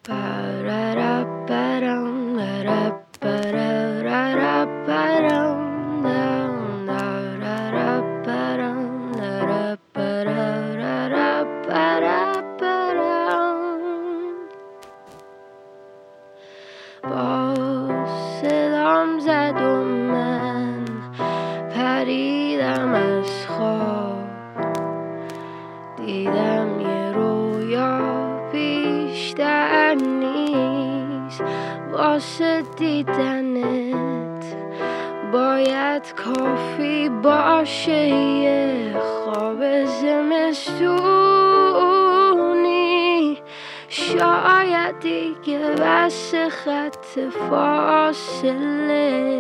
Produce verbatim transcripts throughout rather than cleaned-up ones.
با صدام زد و من پریدم از خواب، دیدم یه رویا بیشتر نیست. واسه دیدنت باید کافی باشه یه خواب زمستونی. شاید دیگه بس خط فاصله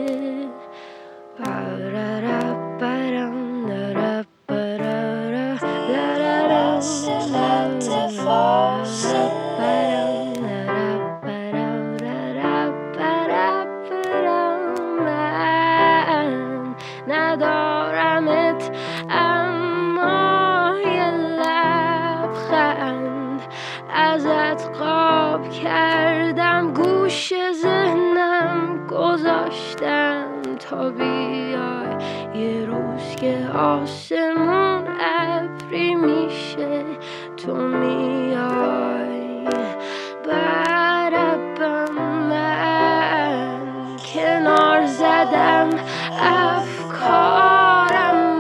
ندارمت، اما یه لبخند ازت قاب کردم، گوش ذهنم گذاشتم تا بیای یه روز که آسمون ابری میشه تو میای. برابم من کنار زدم افکارم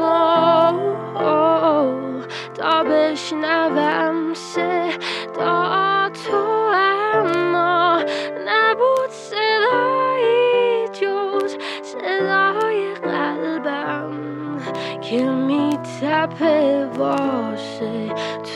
تا بشنوم صدا تو، اما نبود صدایی جز صدای قلبم که میتپه واسه